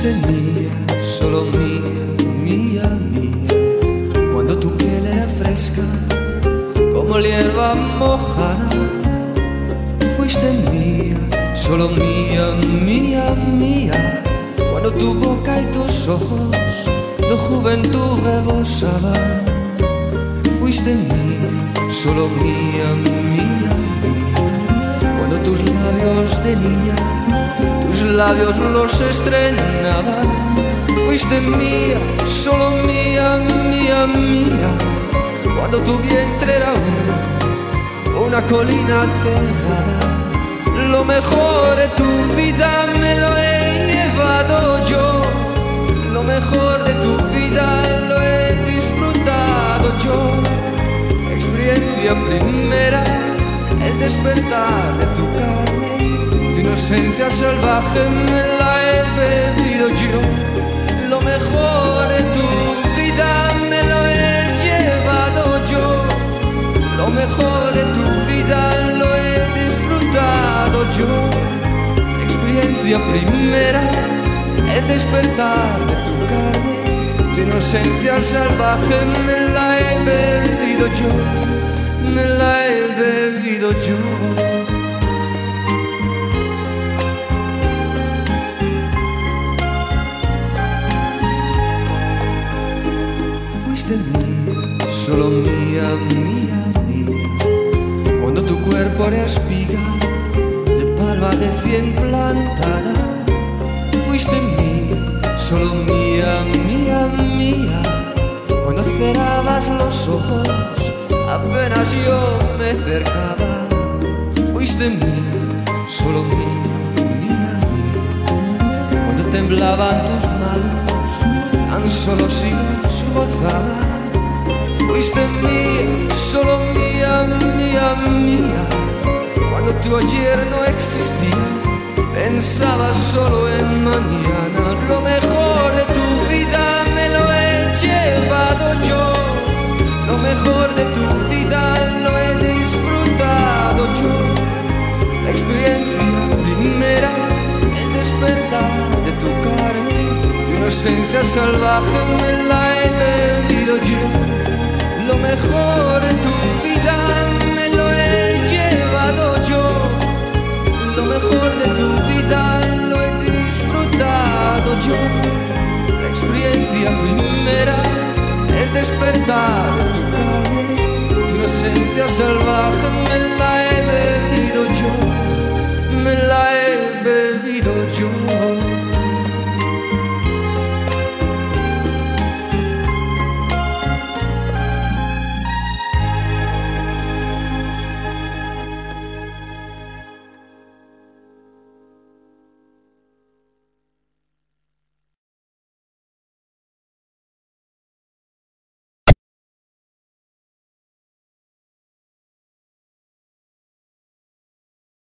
Fuiste mía, solo mía, mía, mía. Cuando tu piel era fresca, como la hierba mojada. Fuiste mía, solo mía, mía, mía. Cuando tu boca y tus ojos de juventud rebosaban. Fuiste mía, solo mía, mía, mía. Cuando tus labios de niña, tus labios los estrenaban. Fuiste mía, solo mía, mía, mía. Cuando tu vientre era una colina cerrada. Lo mejor de tu vida me lo he llevado yo. Lo mejor de tu vida lo he disfrutado yo. Experiencia primera, el despertar de tu carne. Tu inocencia salvaje me la he bebido yo. Lo mejor de tu vida me lo he llevado yo. Lo mejor de tu vida lo he disfrutado yo. Experiencia primera, el despertar de tu carne. Tu inocencia salvaje me la he bebido yo. Me la he bebido yo. Fuiste mía, solo mía, mía, mía. Cuando tu cuerpo era espiga de palma recién plantada. Fuiste mía, solo mía, mía, mía. Cuando cerrabas los ojos, apenas yo me acercaba. Fuiste mía, solo mía, mía, mía. Cuando temblaban tus manos, tan solo si los gozaba. Fuiste mía, solo mía, mía, mía. Cuando tu ayer no existía, pensaba solo en mañana. Lo mejor de tu vida me lo he llevado yo. Lo mejor de tu vida lo he disfrutado yo. La experiencia primera, el despertar de tu carne. Tu inocencia salvaje me la he bebido yo. Lo mejor de tu vida me lo he llevado yo. Lo mejor de tu vida lo he disfrutado yo. La experiencia primera, el despertar de tu carne. Tu inocencia salvaje me la